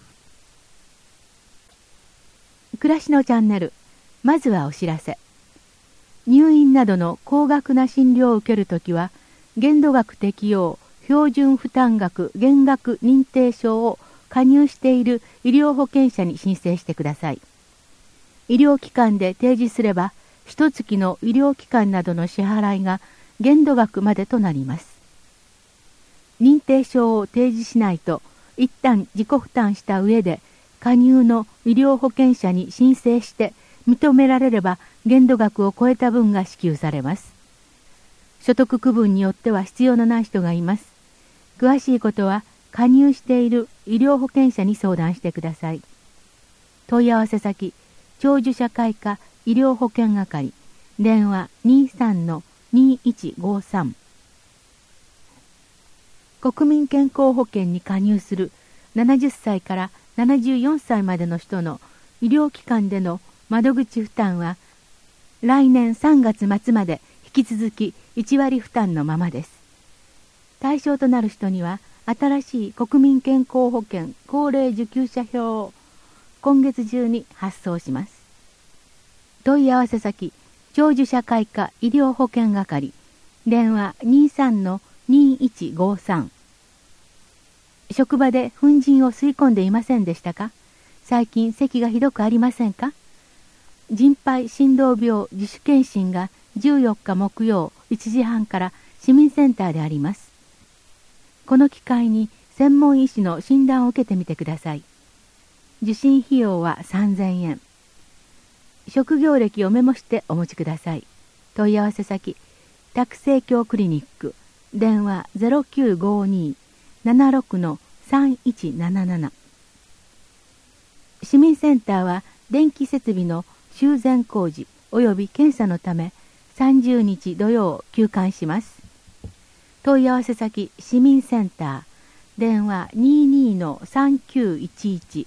暮らしのチャンネル、まずはお知らせ。入院などの高額な診療を受けるときは、限度額適用標準負担額減額認定証を加入している医療保険者に申請してください。医療機関で提示すれば、一月の医療機関などの支払いが限度額までとなります。認定証を提示しないと、一旦自己負担した上で、加入の医療保険者に申請して認められれば限度額を超えた分が支給されます。所得区分によっては必要のない人がいます。詳しいことは加入している医療保険者に相談してください。問い合わせ先、長寿社会科医療保険係、電話 にじゅうさんのにいちごさん。国民健康保険に加入するななじゅっさいからななじゅうよんさいまでの人の医療機関での窓口負担は来年さんがつ末まで引き続きいちわり負担のままです。対象となる人には新しい国民健康保険高齢受給者表を今月中に発送します。問い合わせ先、長寿社会科医療保険係、電話 にじゅうさんのにいちごさん。職場で粉塵を吸い込んでいませんでしたか？最近咳がひどくありませんか？腎肺心動病自主検診がじゅうよっか木曜いちじはんから市民センターであります。この機会に専門医師の診断を受けてみてください。受診費用はさんぜんえん。職業歴をメモしてお持ちください。問い合わせ先、宅生協クリニック、電話 ゼロきゅうごに ななろくのさんいちなななな。市民センターは電気設備の修繕工事及び検査のためさんじゅうにち土曜休館します。問い合わせ先、市民センター、電話 にじゅうにのさんきゅういちいち。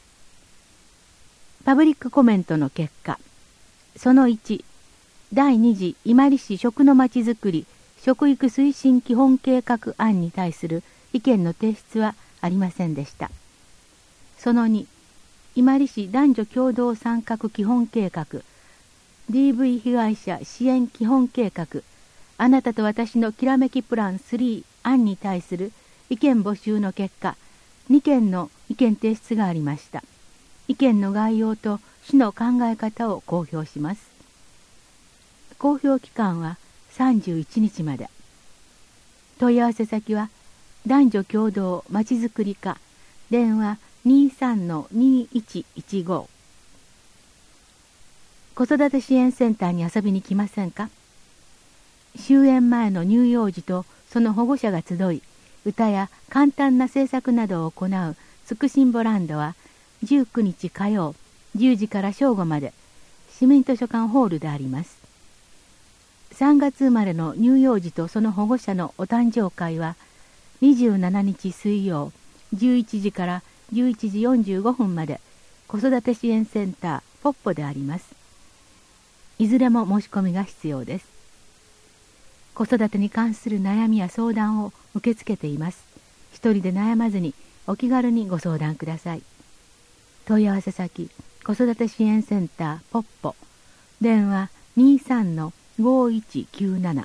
パブリックコメントの結果、そのいち、だいに次伊万里市食のまちづくり食育推進基本計画案に対する意見の提出はありませんでした。そのに、伊万里市男女共同参画基本計画 ディーブイ 被害者支援基本計画あなたと私のきらめきプランスリー案に対する意見募集の結果、にけんの意見提出がありました。意見の概要と市の考え方を公表します。 公表期間はさんじゅういちにちまで。問い合わせ先は男女共同まちづくり課、電話 にじゅうさんのにいちいちご。子育て支援センターに遊びに来ませんか？終演前の乳幼児とその保護者が集い、歌や簡単な制作などを行うつくしんぼランドはじゅうくにち火曜じゅうじから正午まで市民図書館ホールであります。さんがつ生まれの乳幼児とその保護者のお誕生会はにじゅうしちにち水曜じゅういちじからじゅういちじよんじゅうごふんまで子育て支援センターポッポであります。いずれも申し込みが必要です。子育てに関する悩みや相談を受け付けています。一人で悩まずにお気軽にご相談ください。問い合わせ先、子育て支援センターポッポ、電話 にじゅうさんのごいちきゅうなな。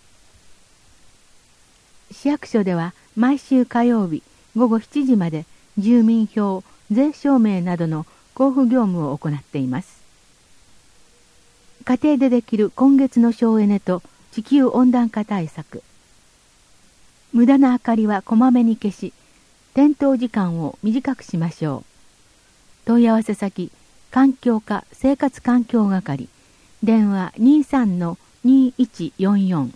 市役所では毎週火曜日ごごしちじまで住民票、税証明などの交付業務を行っています。家庭でできる今月の省エネと地球温暖化対策。無駄な明かりはこまめに消し、点灯時間を短くしましょう。問い合わせ先、環境課生活環境係、電話 にじゅうさんのにいちよんよん。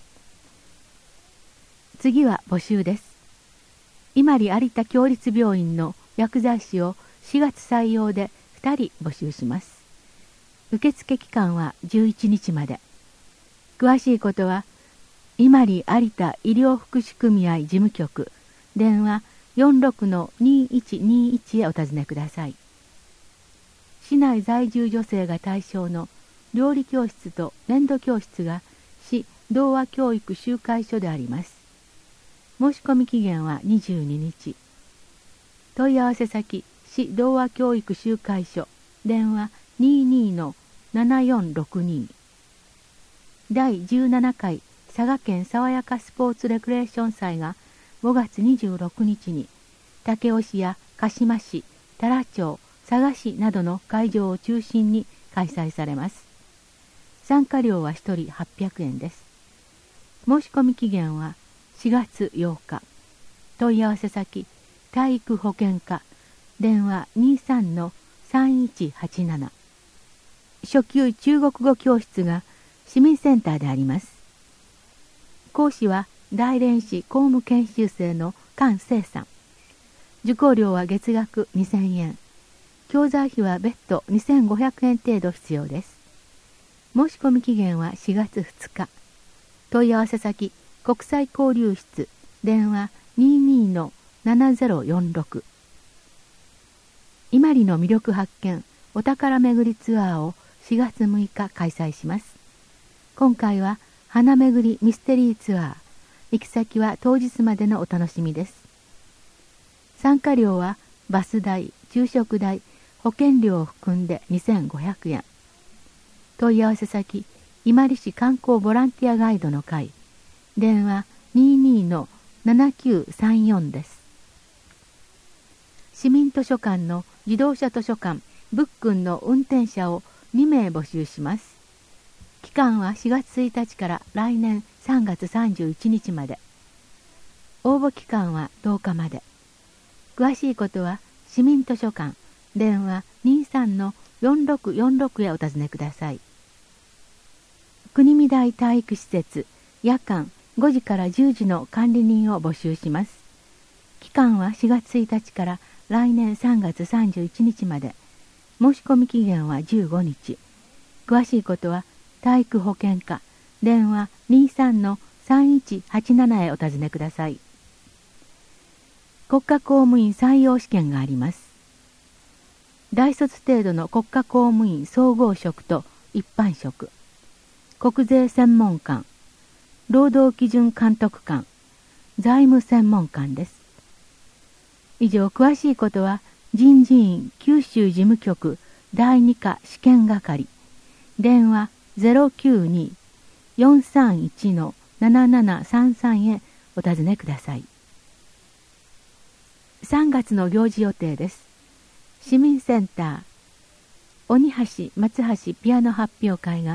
次は募集です。伊万里有田共立病院の薬剤師をしがつ採用でふたり募集します。受付期間はじゅういちにちまで。詳しいことは伊万里有田医療福祉組合事務局、電話 よんろくのにいちにいち へお尋ねください。市内在住女性が対象の料理教室と粘土教室が市童話教育集会所であります。申し込み期限はにじゅうににち。問い合わせ先、市童話教育集会所、電話 にじゅうにのななよんろくに。だいじゅうななかい佐賀県爽やかスポーツレクレーション祭がごがつにじゅうろくにちに武雄市や鹿島市、太良町、佐賀市などの会場を中心に開催されます。参加料はひとりはっぴゃくえんです。申し込み期限はしがつようか。問い合わせ先、体育保健課、電話 にじゅうさんのさんいちはちなな。初級中国語教室が市民センターであります。講師は大連市公務研修生の菅清さん。受講料は月額にせんえん。教材費は別途にせんごひゃくえん程度必要です。申し込み期限はしがつふつか。問い合わせ先、国際交流室、電話 にじゅうにのななぜろよんろく。伊万里の魅力発見、お宝巡りツアーをしがつむいか開催します。今回は花巡りミステリーツアー。行き先は当日までのお楽しみです。参加料はバス代、昼食代、保険料を含んでにせんごひゃくえん。問い合わせ先、伊万里市観光ボランティアガイドの会。電話 にじゅうにのななきゅうさんよん です。市民図書館の自動車図書館ブックンの運転者をにめい募集します。期間はしがつついたちから来年さんがつさんじゅういちにちまで。応募期間はとおかまで。詳しいことは市民図書館、電話 にじゅうさんのよんろくよんろく へお尋ねください。国見台体育施設、夜間ごじからじゅうじの管理人を募集します。期間はしがつついたちから来年さんがつさんじゅういちにちまで。申し込み期限はじゅうごにち。詳しいことは体育保健課、電話 にじゅうさんのさんいちはちなな へお尋ねください。国家公務員採用試験があります。大卒程度の国家公務員総合職と一般職、国税専門官、労働基準監督官、財務専門官です。以上、詳しいことは人事院九州事務局だいに課試験係、電話 ゼロきゅうに よんさんいちのななななさんさん へお尋ねください。さんがつの行事予定です。市民センター、鬼橋松橋ピアノ発表会が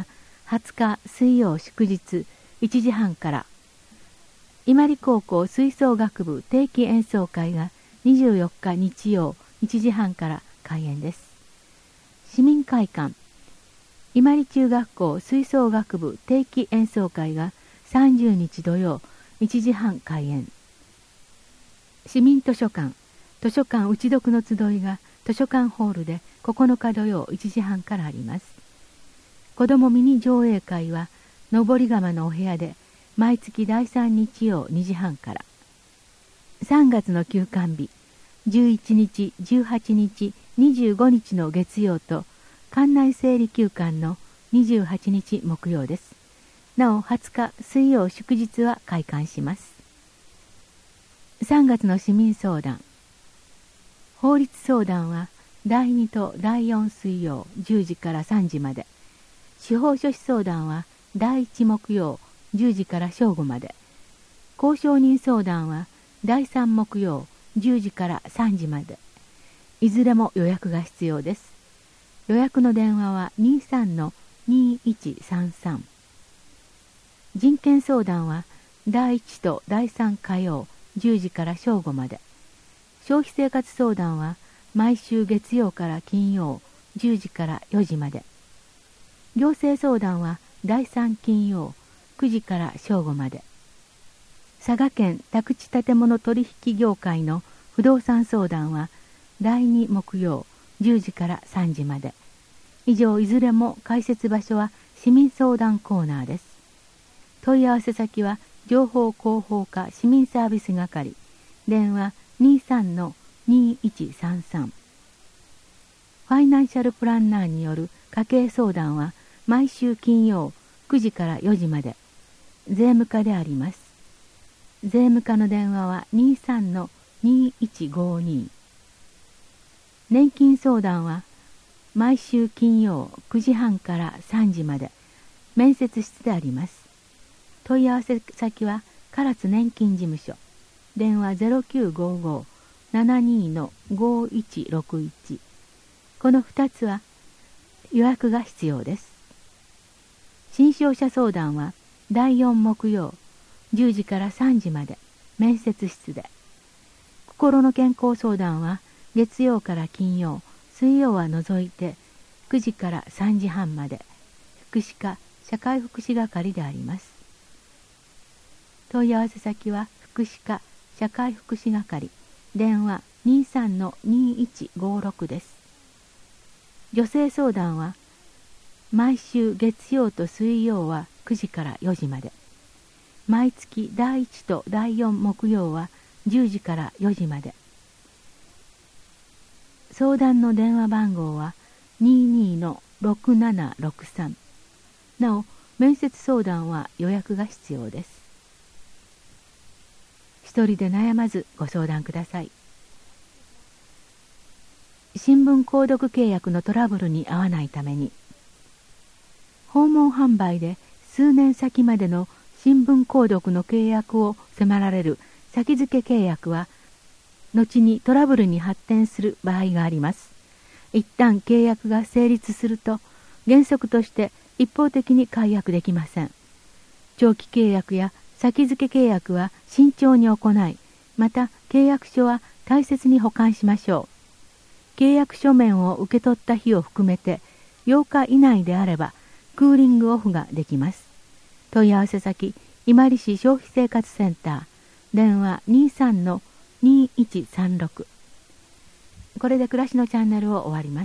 はつか水曜祝日いちじはんから、伊万里高校吹奏楽部定期演奏会がにじゅうよっか日曜いちじはんから開演です。市民会館伊万里中学校吹奏楽部定期演奏会がさんじゅうにち土曜いちじはん開演。市民図書館図書館打ち読の集いが図書館ホールでここのか土曜いちじはんからあります。子どもミニ上映会は登り窯のお部屋で毎月だいさん日曜にじはんから。さんがつの休館日じゅういちにちじゅうはちにちにじゅうごにちの月曜と館内整理休館のにじゅうはちにち木曜です。なおはつか水曜祝日は開館します。さんがつの市民相談法律相談はだいにとだいよん水曜じゅうじからさんじまで、司法書士相談はだいいち木曜じゅうじから正午まで、公証人相談はだいさん木曜じゅうじからさんじまで、いずれも予約が必要です。予約の電話は にじゅうさんのにいちさんさん。人権相談はだいいちとだいさん火曜じゅうじから正午まで、消費生活相談は毎週月曜から金曜じゅうじからよじまで、行政相談はだいさん金曜くじから正午まで、佐賀県宅地建物取引業界の不動産相談はだいに木曜じゅうじからさんじまで。以上いずれも開設場所は市民相談コーナーです。問い合わせ先は情報広報課市民サービス係、電話 にじゅうさんのにいちさんさん。ファイナンシャルプランナーによる家計相談は毎週金曜くじからよじまで、税務課であります。税務課の電話は にじゅうさんのにいちごに。年金相談は毎週金曜くじはんからさんじまで、面接室であります。問い合わせ先は唐津年金事務所、電話 ゼロきゅうごごのななにのごいちろくいち。このふたつは予約が必要です。新商者相談はだいよん木曜じゅうじからさんじまで、面接室で。心の健康相談は月曜から金曜、水曜は除いてくじからさんじはんまで、福祉課社会福祉係であります。問い合わせ先は福祉課社会福祉係、電話 にじゅうさんのにいちごろく です。女性相談は毎週月曜と水曜はくじからよじまで、毎月だいいちとだいよん木曜はじゅうじからよじまで。相談の電話番号は にじゅうにのろくななろくさん。なお面接相談は予約が必要です。一人で悩まずご相談ください。新聞購読契約のトラブルに遭わないために、訪問販売で数年先までの新聞購読の契約を迫られる先付け契約は、後にトラブルに発展する場合があります。一旦契約が成立すると、原則として一方的に解約できません。長期契約や先付け契約は慎重に行い、また契約書は大切に保管しましょう。契約書面を受け取った日を含めてようか以内であればクーリングオフができます。問い合わせ先、伊万里市消費生活センター、電話 にじゅうさんのにいちさんろく。これで暮らしのチャンネルを終わります。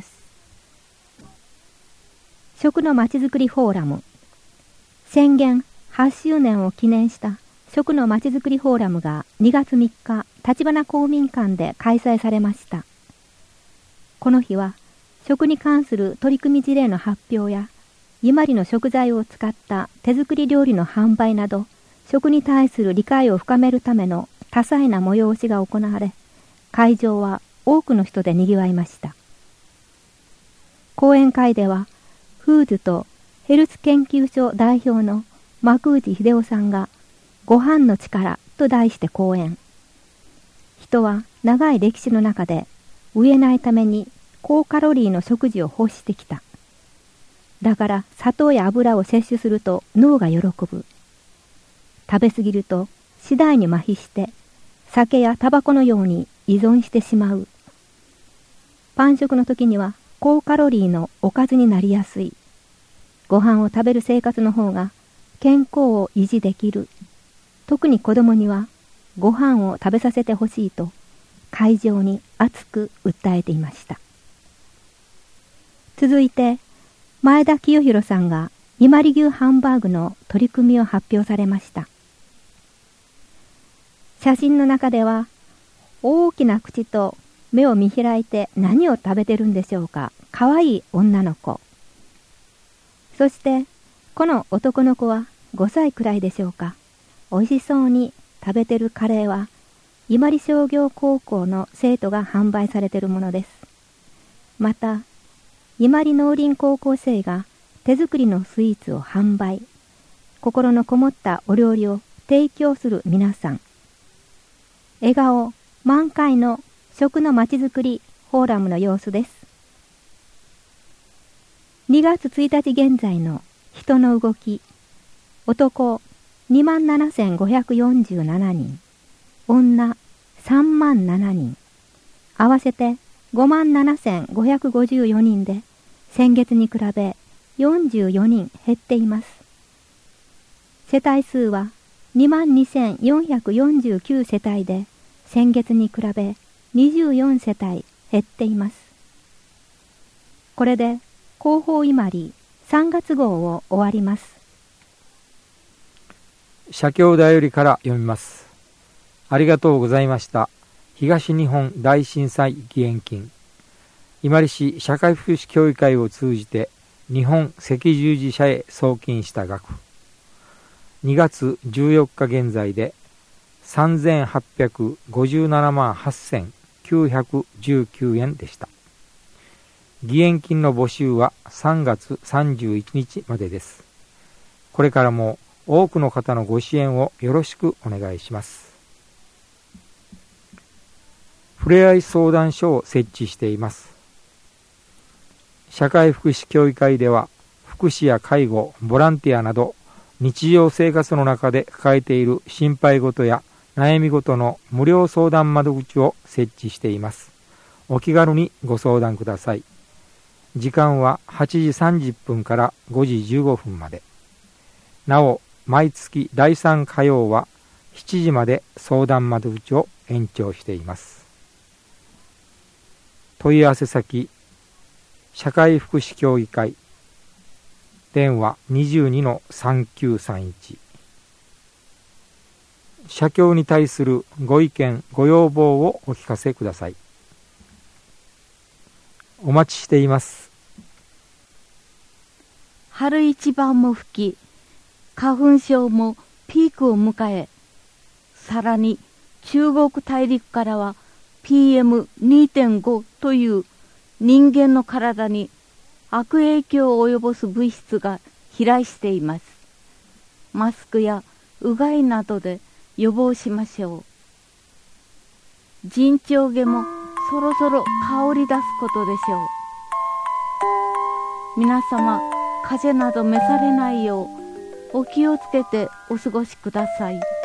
食のまちづくりフォーラム。宣言はちしゅうねんを記念した食のまちづくりフォーラムがにがつみっか、橘公民館で開催されました。この日は食に関する取り組み事例の発表や、伊万里の食材を使った手作り料理の販売など、食に対する理解を深めるための多彩な催しが行われ、会場は多くの人で賑わいました。講演会では、フーズとヘルス研究所代表の幕内秀夫さんが、ご飯の力と題して講演。人は長い歴史の中で、飢えないために高カロリーの食事を欲してきた。 だから砂糖や油を摂取すると脳が喜ぶ。食べ過ぎると次第に麻痺して酒やタバコのように依存してしまう。パン食の時には高カロリーのおかずになりやすい。ご飯を食べる生活の方が健康を維持できる。特に子供にはご飯を食べさせてほしいと会場に熱く訴えていました。続いて前田清弘さんが伊万里牛ハンバーグの取り組みを発表されました。写真の中では大きな口と目を見開いて何を食べてるんでしょうか。かわいい女の子。そしてこの男の子はごさいくらいでしょうか。おいしそうに食べてるカレーは伊万里商業高校の生徒が販売されているものです。また伊万里農林高校生が手作りのスイーツを販売、心のこもったお料理を提供する皆さん。笑顔満開の食のまちづくりフォーラムの様子です。にがつついたち現在の人の動き、男にまんななせんごひゃくよんじゅうななにん、女さんまんななにん、合わせてごまんななせんごひゃくごじゅうよにんで、先月に比べよんじゅうよにん減っています。世帯数はにまんにせんよんひゃくよんじゅうきゅう世帯で、先月に比べにじゅうよん世帯減っています。これで広報伊万里さんがつ号を終わります。 社協だよりから読みます。ありがとうございました。東日本大震災義援金、伊万里市社会福祉協議会を通じて日本赤十字社へ送金した額、にがつじゅうよっか現在でさんぜんはっぴゃくごじゅうななまんはっせんきゅうひゃくじゅうきゅうえんでした。義援金の募集はさんがつさんじゅういちにちまでです。これからも多くの方のご支援をよろしくお願いします。ふれあい相談所を設置しています。社会福祉協議会では、福祉や介護、ボランティアなど日常生活の中で抱えている心配事や悩み事の無料相談窓口を設置しています。お気軽にご相談ください。時間ははちじさんじゅっぷんからごじじゅうごふんまで。なお、毎月だいさん火曜はしちじまで相談窓口を延長しています。問い合わせ先、社会福祉協議会、電話 にじゅうにのさんきゅうさんいち。社協に対するご意見ご要望をお聞かせください。お待ちしています。 春一番も吹き、花粉症もピークを迎え、さらに中国大陸からは ピーエムにてんご という人間の体に悪影響を及ぼす物質が飛来しています。マスクやうがいなどで予防しましょう。陣長毛もそろそろ香り出すことでしょう。皆様、風邪など召されないようお気をつけてお過ごしください。